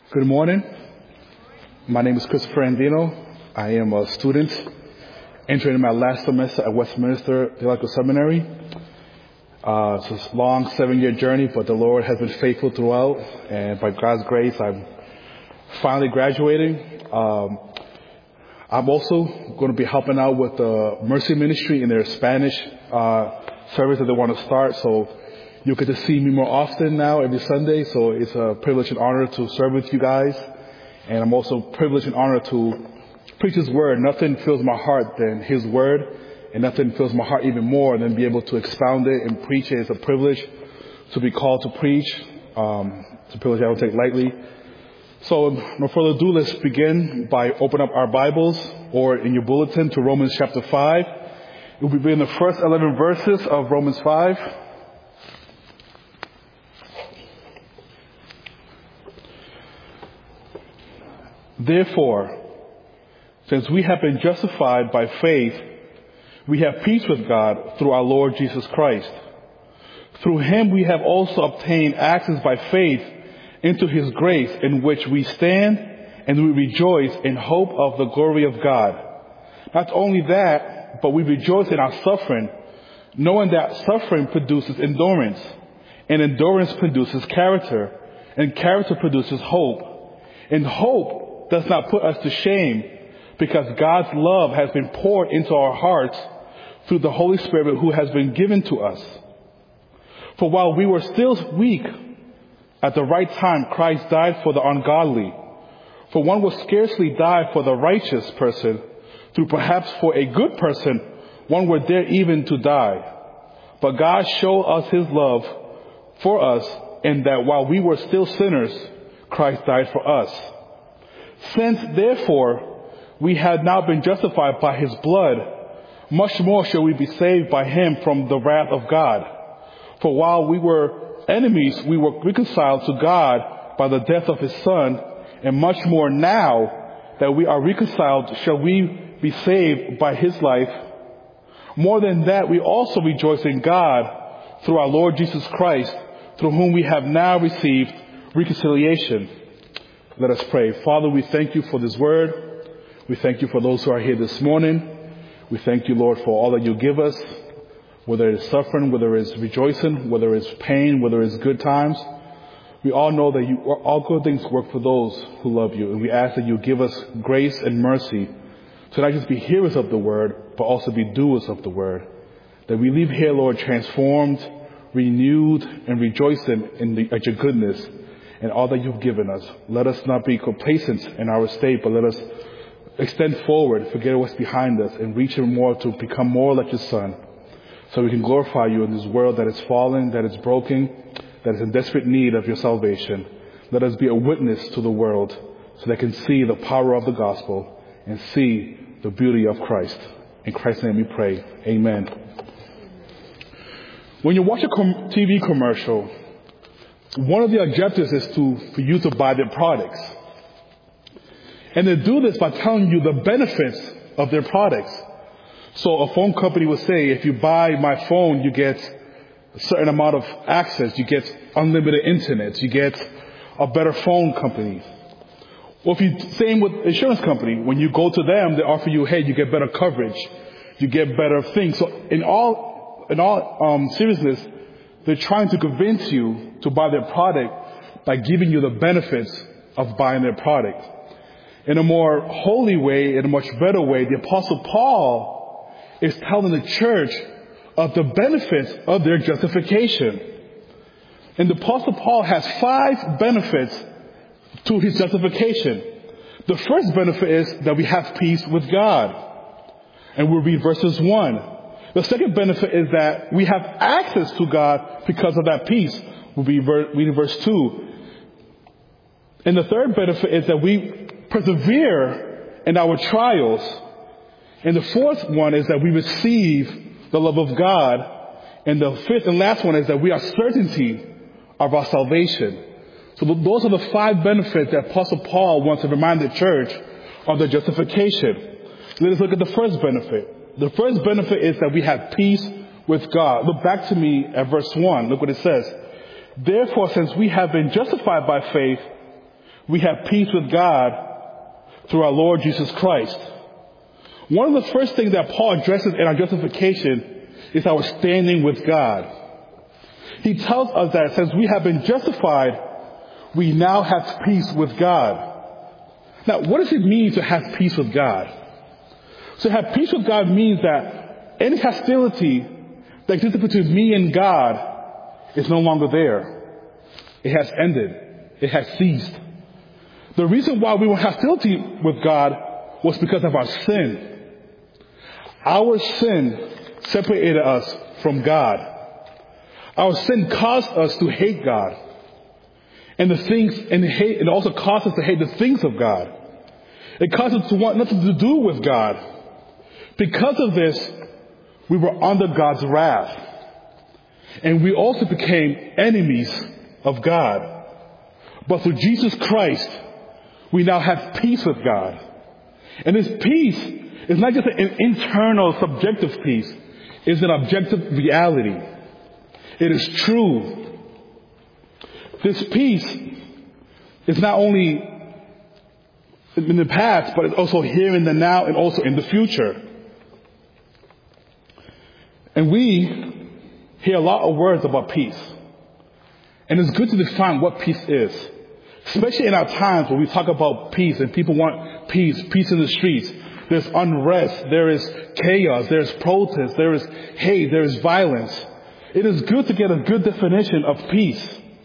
Good morning. My name is Christopher Andino. I am a student entering my last semester at Westminster Theological Seminary. It's a long 7-year journey, but the Lord has been faithful throughout, and by God's grace, I'm finally graduating. I'm also going to be helping out with the Mercy Ministry in their Spanish service that they want to start, so you get to see me more often now every Sunday, so it's a privilege and honor to serve with you guys. And I'm also privileged and honored to preach His Word. Nothing fills my heart than His Word, and nothing fills my heart even more than be able to expound it and preach it. It's a privilege to be called to preach. It's a privilege I don't take lightly. So, no further ado, let's begin by opening up our Bibles or in your bulletin to Romans chapter 5. We'll be reading the first 11 verses of Romans 5. Therefore, since we have been justified by faith, we have peace with God through our Lord Jesus Christ. Through Him we have also obtained access by faith into His grace, in which we stand and we rejoice in hope of the glory of God. Not only that, but we rejoice in our suffering, knowing that suffering produces endurance, and endurance produces character, and character produces hope. And hope does not put us to shame, because God's love has been poured into our hearts through the Holy Spirit who has been given to us. For while we were still weak, at the right time Christ died for the ungodly. For one will scarcely die for the righteous person, though perhaps for a good person one were dare even to die. But God showed us His love for us, in that while we were still sinners, Christ died for us. Since, therefore, we had now been justified by His blood, much more shall we be saved by Him from the wrath of God. For while we were enemies, we were reconciled to God by the death of His Son, and much more now that we are reconciled shall we be saved by His life. More than that, we also rejoice in God through our Lord Jesus Christ, through whom we have now received reconciliation. Let us pray. Father, we thank You for this word. We thank You for those who are here this morning. We thank You, Lord, for all that You give us, whether it is suffering, whether it is rejoicing, whether it is pain, whether it is good times. We all know that all good things work for those who love You. And we ask that You give us grace and mercy to not just be hearers of the word, but also be doers of the word. That we leave here, Lord, transformed, renewed, and rejoicing at Your goodness and all that You've given us. Let us not be complacent in our state, but let us extend forward, forget what's behind us, and reach more to become more like Your Son, so we can glorify You in this world that is fallen, that is broken, that is in desperate need of Your salvation. Let us be a witness to the world so they can see the power of the gospel and see the beauty of Christ. In Christ's name we pray. Amen. When you watch a TV commercial, one of the objectives is for you to buy their products. And they do this by telling you the benefits of their products. So a phone company will say, if you buy my phone, you get a certain amount of access. You get unlimited internet. You get a better phone company. Or same with insurance company. When you go to them, they offer you, hey, you get better coverage. You get better things. So in all seriousness, they're trying to convince you to buy their product by giving you the benefits of buying their product. In a more holy way, in a much better way, the Apostle Paul is telling the church of the benefits of their justification. And the Apostle Paul has 5 benefits to his justification. The first benefit is that we have peace with God. And we'll read verses 1. The second benefit is that we have access to God because of that peace. We'll be reading verse 2. And the third benefit is that we persevere in our trials. And the fourth one is that we receive the love of God. And the fifth and last one is that we are certainty of our salvation. So those are the 5 benefits that Apostle Paul wants to remind the church of their justification. Let us look at the first benefit. The first benefit is that we have peace with God. Look back to me at verse 1. Look what it says. Therefore, since we have been justified by faith, we have peace with God through our Lord Jesus Christ. One of the first things that Paul addresses in our justification is our standing with God. He tells us that since we have been justified, we now have peace with God. Now, what does it mean to have peace with God? To have peace with God means that any hostility that existed between me and God is no longer there. It has ended. It has ceased. The reason why we were in hostility with God was because of our sin. Our sin separated us from God. Our sin caused us to hate God. And it also caused us to hate the things of God. It caused us to want nothing to do with God. Because of this, we were under God's wrath. And we also became enemies of God. But through Jesus Christ, we now have peace with God. And this peace is not just an internal, subjective peace. It's an objective reality. It is true. This peace is not only in the past, but it's also here in the now and also in the future. And we hear a lot of words about peace. And it's good to define what peace is. Especially in our times when we talk about peace and people want peace in the streets. There's unrest, there is chaos, there's protest, there is hate, there is violence. It is good to get a good definition of peace.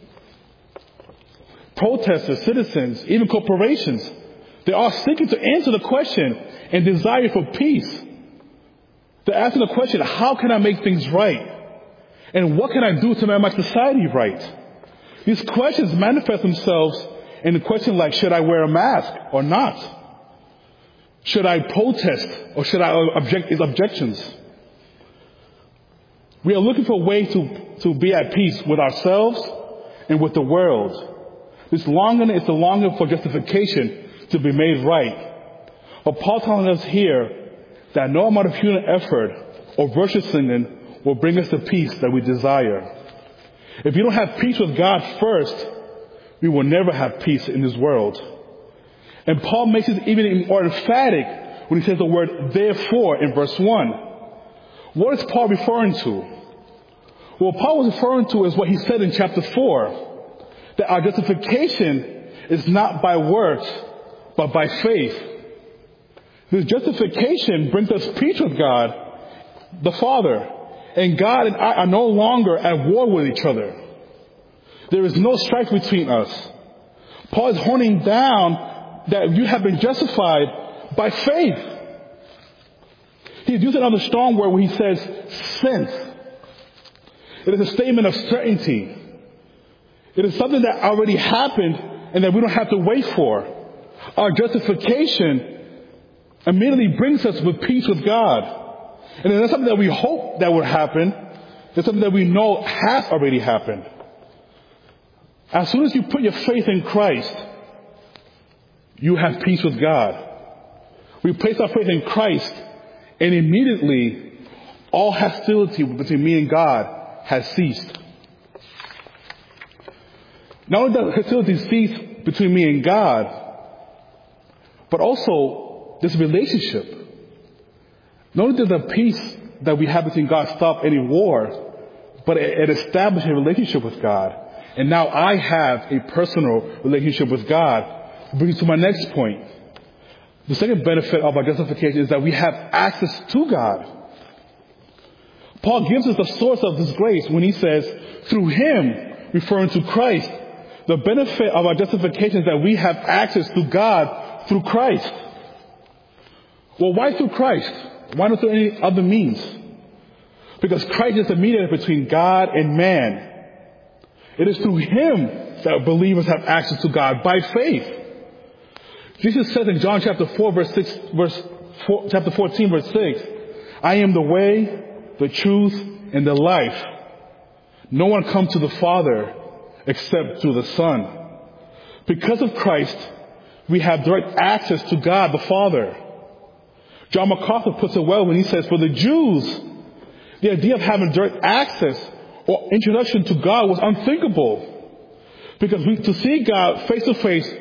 Protesters, citizens, even corporations, they are seeking to answer the question and desire for peace. They're asking the question, how can I make things right? And what can I do to make my society right? These questions manifest themselves in the question like, should I wear a mask or not? Should I protest or should I object these objections? We are looking for a way to be at peace with ourselves and with the world. This longing is the longing for justification to be made right. But Paul telling us here that no amount of human effort or virtue singing will bring us the peace that we desire. If you don't have peace with God first, we will never have peace in this world. And Paul makes it even more emphatic when he says the word therefore in verse 1. What is Paul referring to? What Paul was referring to is what he said in chapter 4, that our justification is not by works, but by faith. This justification brings us peace with God, the Father. And God and I are no longer at war with each other. There is no strife between us. Paul is honing down that you have been justified by faith. He's using another strong word when he says since. It is a statement of certainty. It is something that already happened and that we don't have to wait for. Our justification immediately brings us with peace with God. And it's not something that we hope that will happen. It's something that we know has already happened. As soon as you put your faith in Christ, you have peace with God. We place our faith in Christ, and immediately all hostility between me and God has ceased. Not only does hostility cease between me and God, but also this relationship. Not only does the peace that we have between God stop any war, but it establishes a relationship with God. And now I have a personal relationship with God. Brings to my next point. The second benefit of our justification is that we have access to God. Paul gives us the source of this grace when he says, through Him, referring to Christ, the benefit of our justification is that we have access to God through Christ. Well, why through Christ? Why not through any other means? Because Christ is the mediator between God and man. It is through Him that believers have access to God by faith. Jesus says in John chapter 14, verse 6, I am the way, the truth, and the life. No one comes to the Father except through the Son. Because of Christ, we have direct access to God the Father. John MacArthur puts it well when he says, for the Jews, the idea of having direct access or introduction to God was unthinkable. Because to see God face to face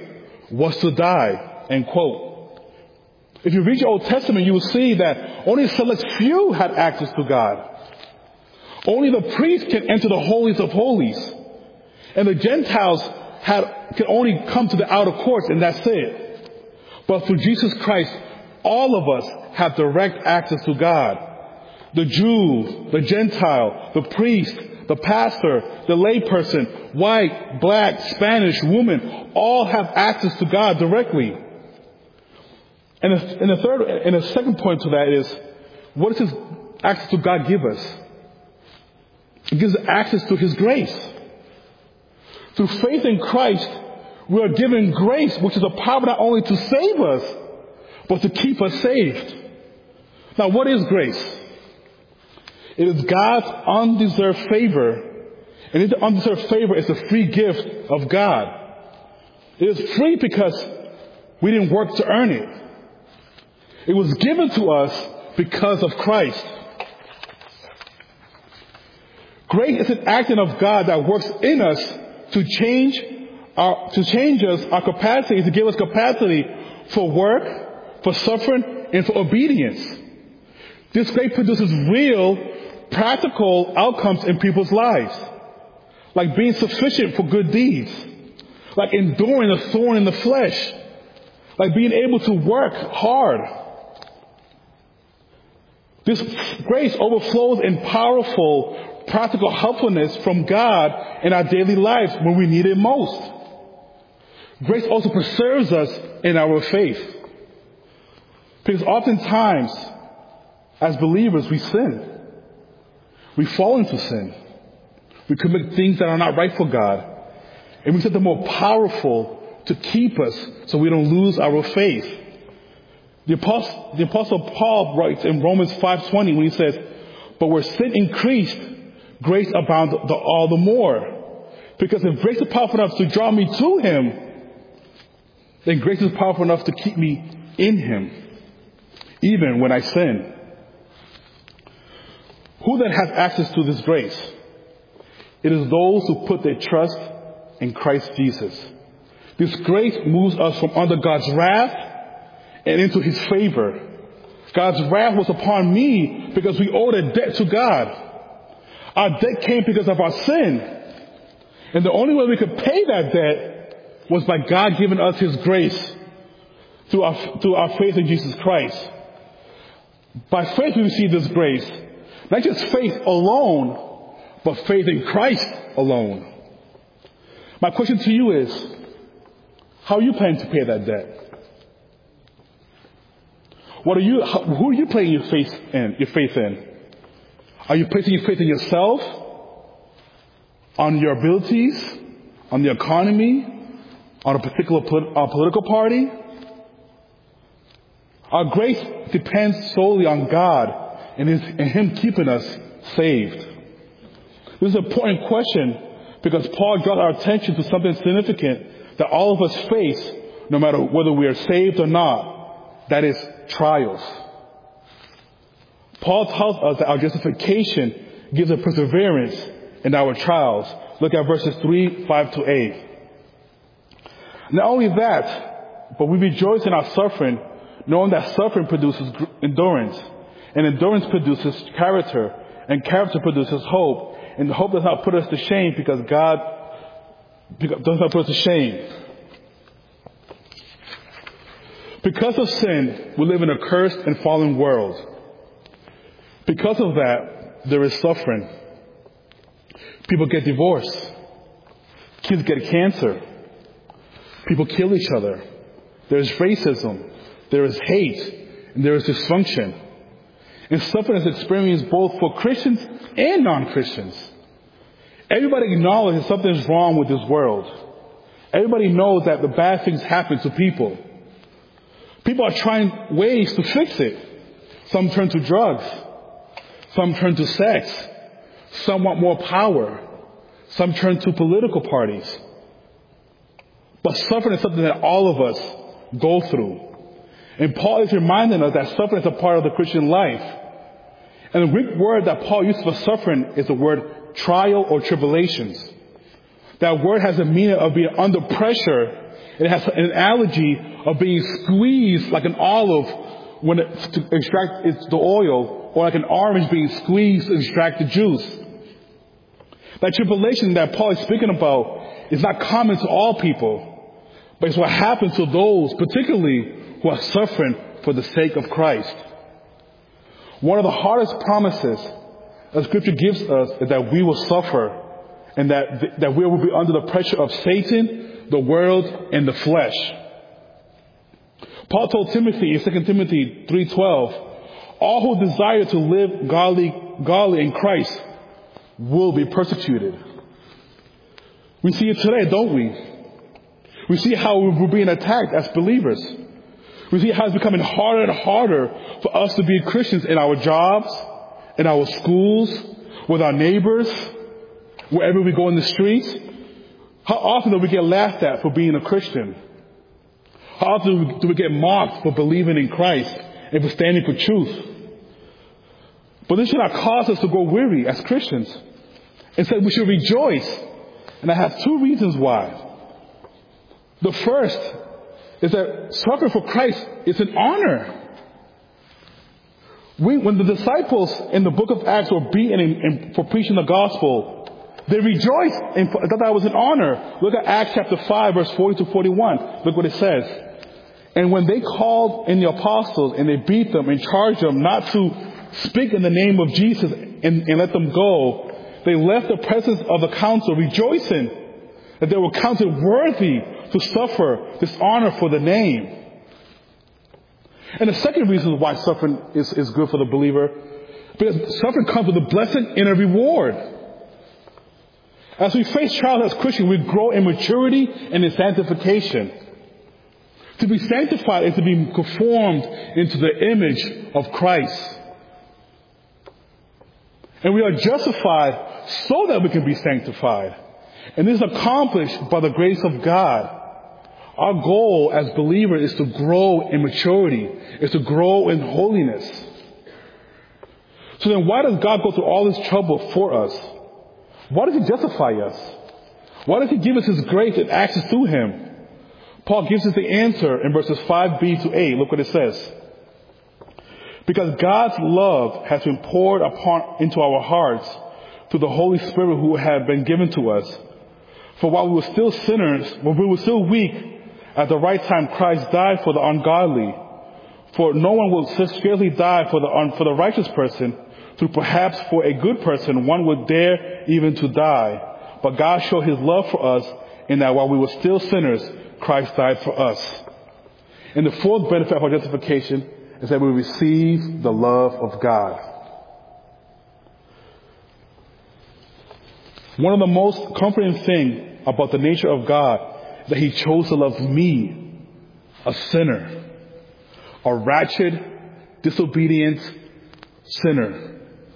was to die, end quote. If you read your Old Testament, you will see that only a select few had access to God. Only the priest can enter the holies of holies. And the Gentiles can only come to the outer courts, and that's it. But through Jesus Christ, all of us have direct access to God. The Jew, the Gentile, the priest, the pastor, the layperson, white, black, Spanish, woman, all have access to God directly. And the second point to that is, what does His access to God give us? It gives us access to His grace. Through faith in Christ, we are given grace, which is a power not only to save us, but to keep us saved. Now, what is grace? It is God's undeserved favor. And this undeserved favor is a free gift of God. It is free because we didn't work to earn it. It was given to us because of Christ. Grace is an action of God that works in us to change us, our capacity, to give us capacity for work, for suffering, and for obedience. This grace produces real, practical outcomes in people's lives, like being sufficient for good deeds, like enduring the thorn in the flesh, like being able to work hard. This grace overflows in powerful, practical helpfulness from God in our daily lives when we need it most. Grace also preserves us in our faith. Because oftentimes, as believers, we sin. We fall into sin. We commit things that are not right for God. And we set them more powerful to keep us so we don't lose our faith. The Apostle Paul writes in Romans 5:20 when he says, "But where sin increased, grace abounded all the more. Because if grace is powerful enough to draw me to Him, then grace is powerful enough to keep me in Him, even when I sin." Who then has access to this grace? It is those who put their trust in Christ Jesus. This grace moves us from under God's wrath and into His favor. God's wrath was upon me because we owed a debt to God. Our debt came because of our sin. And the only way we could pay that debt was by God giving us His grace through our faith in Jesus Christ. By faith we receive this grace. Not just faith alone, but faith in Christ alone. My question to you is, how are you planning to pay that debt? Who are you putting your faith in? Are you placing your faith in yourself? On your abilities? On the economy? On a particular political party? Our grace depends solely on God and Him keeping us saved. This is an important question because Paul draws our attention to something significant that all of us face, no matter whether we are saved or not. That is trials. Paul tells us that our justification gives us perseverance in our trials. Look at verses 3, 5 to 8. Not only that, but we rejoice in our suffering, knowing that suffering produces endurance, and endurance produces character, and character produces hope, and hope does not put us to shame because God does not put us to shame. Because of sin, we live in a cursed and fallen world. Because of that, there is suffering. People get divorced. Kids get cancer. People kill each other. There is racism. There is hate. And there is dysfunction. And suffering is experienced both for Christians and non-Christians. Everybody acknowledges something is wrong with this world. Everybody knows that the bad things happen to people. People are trying ways to fix it. Some turn to drugs. Some turn to sex. Some want more power. Some turn to political parties. But suffering is something that all of us go through. And Paul is reminding us that suffering is a part of the Christian life. And the Greek word that Paul uses for suffering is the word trial or tribulations. That word has a meaning of being under pressure It has an analogy of being squeezed like an olive when to extract the oil, or like an orange being squeezed to extract the juice. That tribulation that Paul is speaking about is not common to all people, but it's what happens to those, particularly who are suffering for the sake of Christ. One of the hardest promises that Scripture gives us is that we will suffer, and that we will be under the pressure of Satan, the world, and the flesh. Paul told Timothy in 2 Timothy 3:12, all who desire to live godly in Christ will be persecuted. We see it today, don't we? We see how we're being attacked as believers. We see how it's becoming harder and harder for us to be Christians in our jobs, in our schools, with our neighbors, wherever we go in the streets. How often do we get laughed at for being a Christian? How often do we get mocked for believing in Christ and for standing for truth? But this should not cause us to grow weary as Christians. Instead, we should rejoice. And I have two reasons why. The first is that suffering for Christ is an honor. When the disciples in the book of Acts were beaten for preaching the gospel, they rejoiced and thought that was an honor. Look at Acts chapter 5, verse 40 to 41. Look what it says. And when they called in the apostles and they beat them and charged them not to speak in the name of Jesus and let them go, they left the presence of the council rejoicing that they were counted worthy to suffer dishonor for the name. And the second reason why suffering is good for the believer, because suffering comes with a blessing and a reward. As we face trials as Christians, we grow in maturity and in sanctification. To be sanctified is to be conformed into the image of Christ. And we are justified so that we can be sanctified. And this is accomplished by the grace of God. Our goal as believers is to grow in maturity, is to grow in holiness. So then why does God go through all this trouble for us? Why does He justify us? Why does He give us His grace and access through Him? Paul gives us the answer in verses 5b to 8. Look what it says. Because God's love has been poured into our hearts through the Holy Spirit who had been given to us. For while we were still sinners, when we were still weak, at the right time Christ died for the ungodly. For no one will scarcely die for the righteous person, though perhaps for a good person one would dare even to die. But God showed His love for us in that while we were still sinners, Christ died for us. And the fourth benefit of our justification is that we receive the love of God. One of the most comforting things about the nature of God is that He chose to love me, a sinner, a wretched, disobedient sinner.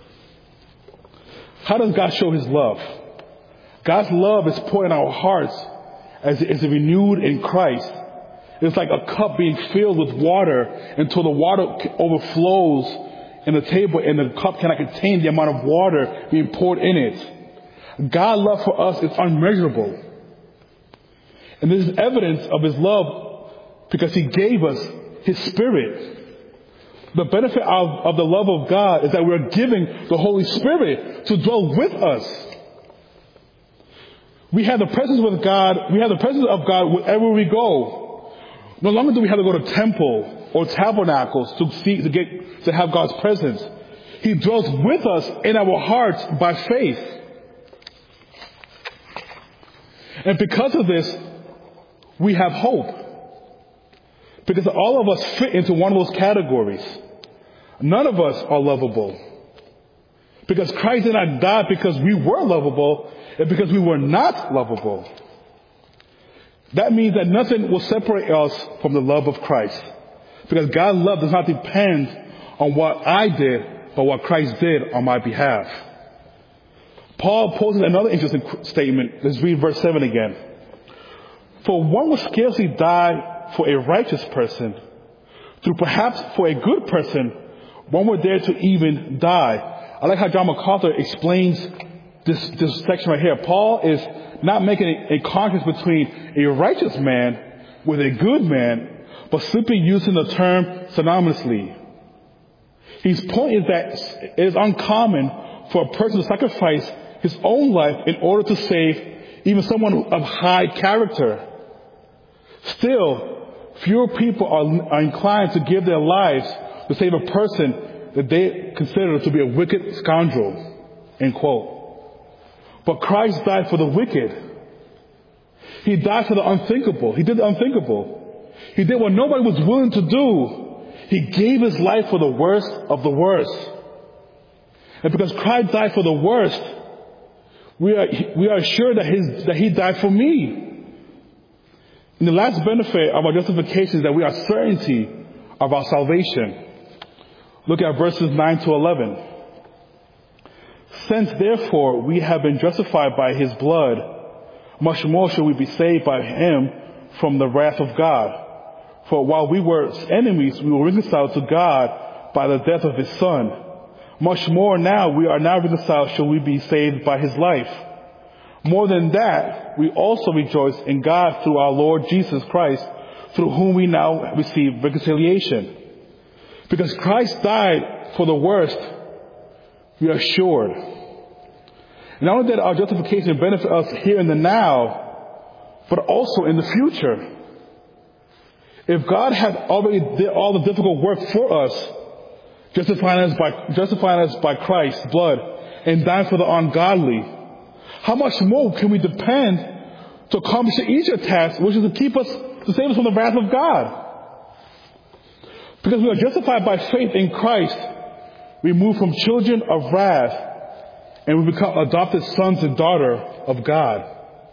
How does God show His love? God's love is poured in our hearts as it is renewed in Christ. It's like a cup being filled with water until the water overflows in the table and the cup cannot contain the amount of water being poured in it. God's love for us is unmeasurable. And this is evidence of His love because He gave us His Spirit. The benefit of the love of God is that we're giving the Holy Spirit to dwell with us. We have the presence with God. We have the presence of God wherever we go. No longer do we have to go to temple or tabernacles to have God's presence. He dwells with us in our hearts by faith. And because of this, we have hope. Because all of us fit into one of those categories. None of us are lovable. Because Christ did not die because we were lovable, and because we were not lovable. That means that nothing will separate us from the love of Christ. Because God's love does not depend on what I did, but what Christ did on my behalf. Paul poses another interesting statement. Let's read verse 7 again. For one will scarcely die for a righteous person, though perhaps for a good person, one would dare to even die. I like how John MacArthur explains this section right here. Paul is not making a contrast between a righteous man with a good man, but simply using the term synonymously. His point is that it is uncommon for a person to sacrifice his own life in order to save even someone of high character. Still, fewer people are inclined to give their lives to save a person that they consider to be a wicked scoundrel. End quote. But Christ died for the wicked. He died for the unthinkable. He did the unthinkable. He did what nobody was willing to do. He gave his life for the worst of the worst. And because Christ died for the worst, we are sure that he died for me. And the last benefit of our justification is that we are certainty of our salvation. Look at verses 9 to 11. Since therefore we have been justified by his blood, much more shall we be saved by him from the wrath of God. For while we were enemies, we were reconciled to God by the death of his Son. Much more now we are now reconciled shall we be saved by his life. More than that, we also rejoice in God through our Lord Jesus Christ, through whom we now receive reconciliation. Because Christ died for the worst, we are assured. And not only that our justification benefits us here in the now, but also in the future. If God had already did all the difficult work for us, justifying us by Christ's blood and dying for the ungodly, how much more can we depend to accomplish the easier task, which is to save us from the wrath of God? Because we are justified by faith in Christ, we move from children of wrath and we become adopted sons and daughters of God.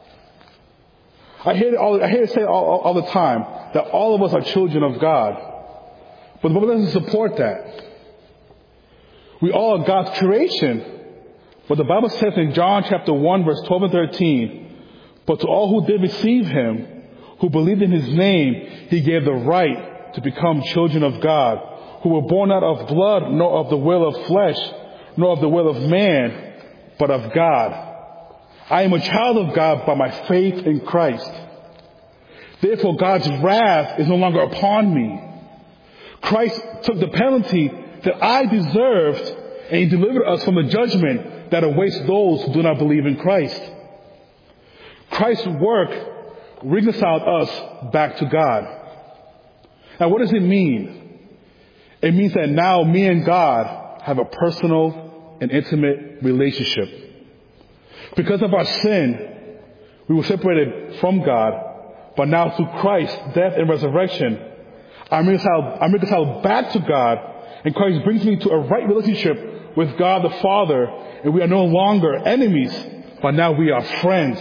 I hear it say all the time that all of us are children of God. But the Bible doesn't support that. We all are God's creation. But the Bible says in John chapter 1 verse 12 and 13, but to all who did receive him, who believed in his name, he gave the right to become children of God, who were born not of blood, nor of the will of flesh, nor of the will of man, but of God. I am a child of God by my faith in Christ. Therefore, God's wrath is no longer upon me. Christ took the penalty that I deserved, and he delivered us from the judgment that awaits those who do not believe in Christ. Christ's work reconciled us back to God. Now, what does it mean? It means that now me and God have a personal and intimate relationship. Because of our sin, we were separated from God, but now through Christ's death and resurrection, I'm reconciled back to God, and Christ brings me to a right relationship with God the Father, and we are no longer enemies, but now we are friends.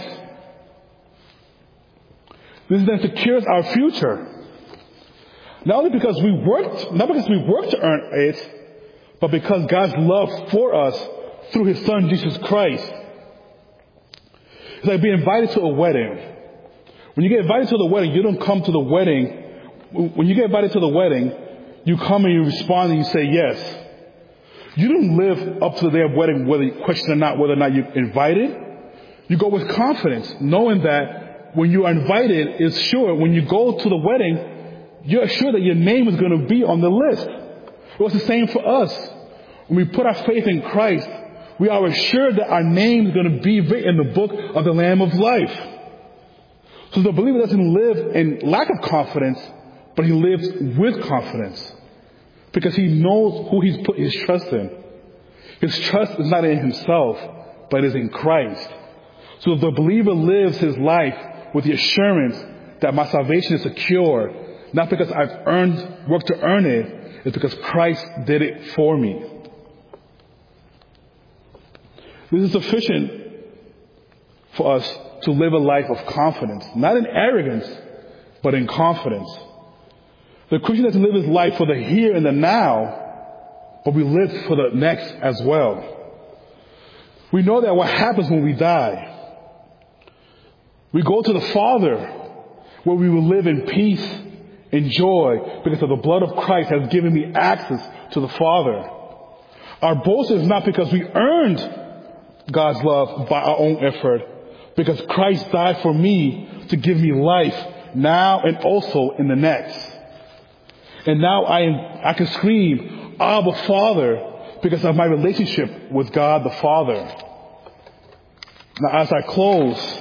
This then secures our future. Not because we work to earn it, but because God's love for us through his Son Jesus Christ. It's like being invited to a wedding. When you get invited to the wedding, you don't come to the wedding. When you get invited to the wedding, you come and you respond and you say yes. You don't live up to the day of wedding whether you question or not whether or not you're invited. You go with confidence, knowing that when you are invited, it's sure when you go to the wedding, you're sure that your name is going to be on the list. It was the same for us. When we put our faith in Christ, we are assured that our name is going to be written in the book of the Lamb of Life. So the believer doesn't live in lack of confidence, but he lives with confidence. Because he knows who he's put his trust in. His trust is not in himself, but is in Christ. So the believer lives his life with the assurance that my salvation is secure, not because I've worked to earn it, it's because Christ did it for me. This is sufficient for us to live a life of confidence, not in arrogance, but in confidence. The Christian doesn't live his life for the here and the now, but we live for the next as well. We know that what happens when we die, we go to the Father, where we will live in peace and joy because of the blood of Christ has given me access to the Father. Our boast is not because we earned God's love by our own effort, because Christ died for me to give me life now and also in the next. And now I can scream, Abba, Father, because of my relationship with God the Father. Now as I close,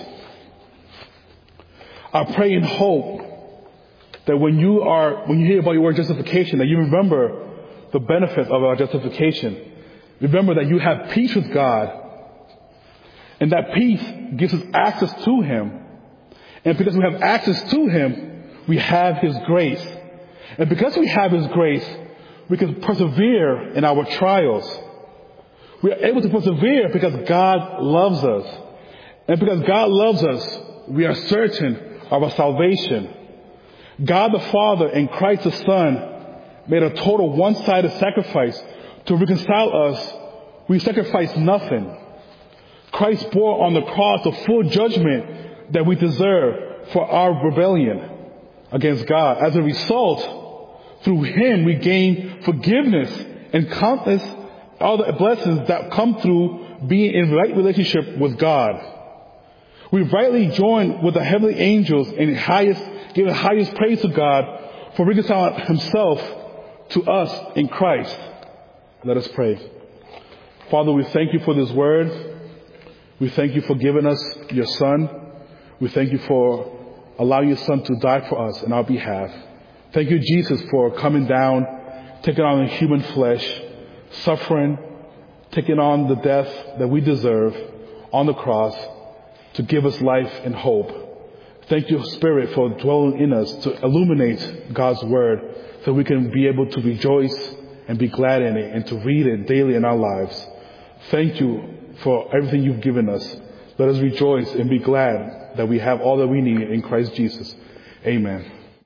I pray and hope that when you hear about your word justification, that you remember the benefits of our justification. Remember that you have peace with God, and that peace gives us access to Him. And because we have access to Him, we have His grace. And because we have His grace, we can persevere in our trials. We are able to persevere because God loves us. And because God loves us, we are certain of our salvation. God the Father and Christ the Son made a total one-sided sacrifice to reconcile us. We sacrificed nothing. Christ bore on the cross the full judgment that we deserve for our rebellion against God. As a result, through Him we gain forgiveness and countless other blessings that come through being in right relationship with God. We rightly join with the heavenly angels in give the highest praise to God for reconciling Himself to us in Christ. Let us pray. Father, we thank You for this word. We thank You for giving us Your Son. We thank You for allowing Your Son to die for us in our behalf. Thank You, Jesus, for coming down, taking on human flesh, suffering, taking on the death that we deserve on the cross to give us life and hope. Thank You, Spirit, for dwelling in us to illuminate God's word so we can be able to rejoice and be glad in it and to read it daily in our lives. Thank You for everything You've given us. Let us rejoice and be glad that we have all that we need in Christ Jesus. Amen.